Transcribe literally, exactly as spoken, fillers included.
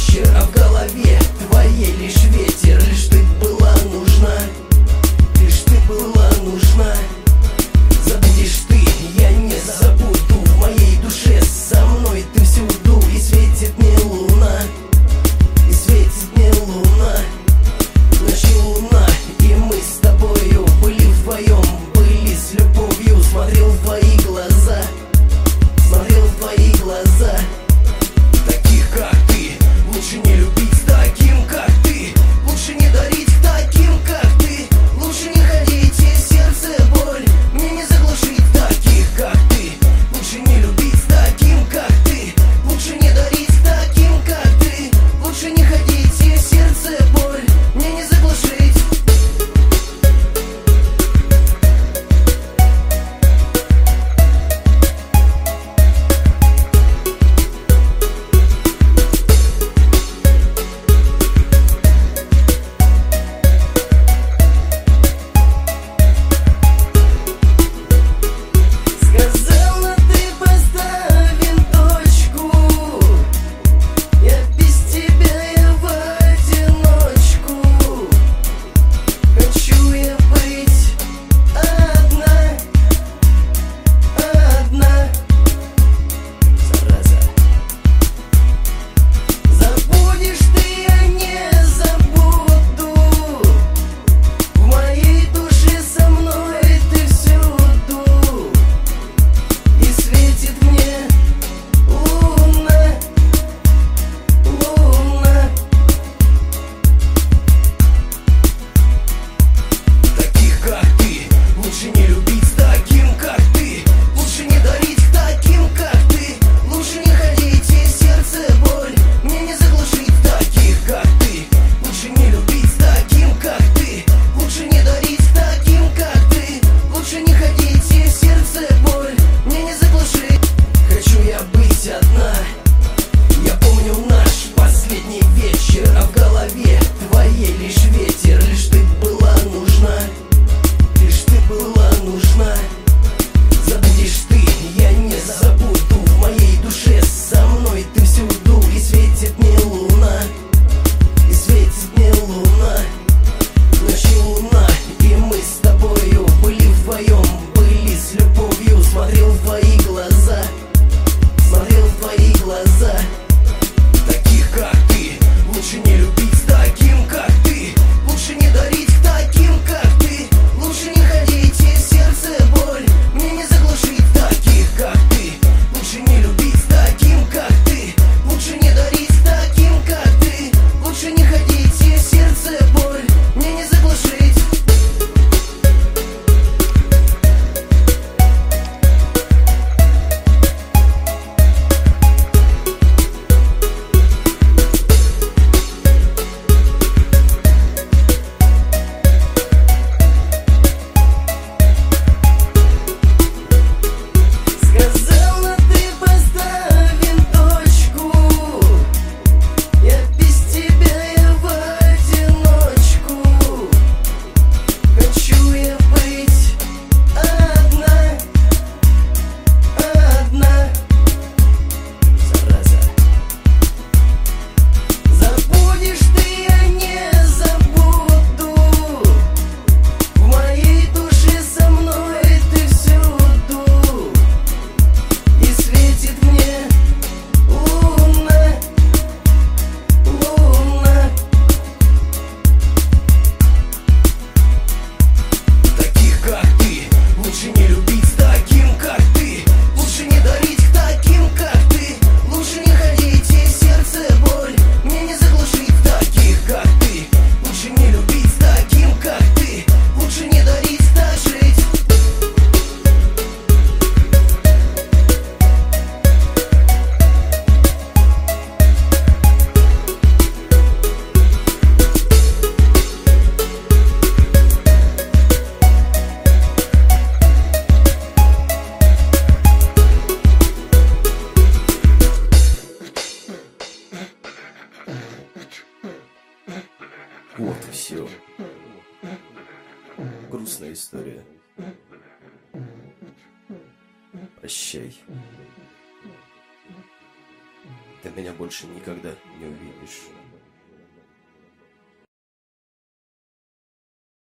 вечер, а в голове твоей лишь ветер. Лишь ты была нужна, лишь ты была нужна. Забудешь ты, я не забуду. В моей душе со мной ты всюду. И светит мне луна, и светит мне луна. Ночью луна, и мы с тобою были вдвоем, были с любовью. Смотрел в твои глаза, смотрел в твои глаза. Таких, как ты, лучше не любить. Таким, как ты, лучше не дарить. Таким, как ты, лучше не ходить. И сердце боль мне не заглушить. Таких, как ты, лучше не любить. Таким, как ты, лучше не дарить. Таким, как ты, лучше не ходить. И сердце боль мне не заглушить. Сказала ты, поставим точку. Я без тебя, я в одиночку. Хочу я быть одна, одна. Зараза. Забудешь ты, я не забуду. В моей душе со мной ты всюду. И светит мне луна, луна. Таких, как ты, лучше не любить. Таким, как ты, лучше не дарить. Таким, как ты, лучше не ходить. И сердце боль мне не заглушить. Таких, как ты, лучше не любить. Таким, как ты, лучше не дарить. Таким, как ты, лучше не ходить. И сердце боль мне не заглушить. Хочу я быть одна. Я помню наш последний вечер, а в голове твоей лишь ветер. Лишь ты была нужна, лишь ты была нужна. Забудешь ты, я не забуду. В моей душе со мной ты всюду. И светит мне луна, и светит мне луна. Ночью луна, и мы с тобою были вдвоем, были с любовью. Смотрел в твои глаза, смотрел в твои глаза. Таких, как ты, лучше не любить. Таким, как ты, лучше не дарить. Таким, как ты, лучше не ходить. И сердце боль мне не заглушить. Таких, как ты, лучше не любить. Таким, как ты, лучше не дарить. Таким, как ты, лучше не ходить. И сердце боль мне не заглушить. Сказала ты, поставим точку. Я без тебя, я в одиночку. Хочу я быть одна, одна. Зараза. Забудешь ты, я не забуду. В моей душе со мной ты всюду. И светит мне луна, луна. Таких, как ты, лучше не любить. Таким, как ты, лучше не дарить. Таким, как ты, лучше не ходить. И сердце боль мне не заглушить. Таких, как ты, лучше не любить. Таким, как ты, лучше не дарить. Так жить. Вот и все. Грустная история. Прощай. ты меня больше никогда не увидишь.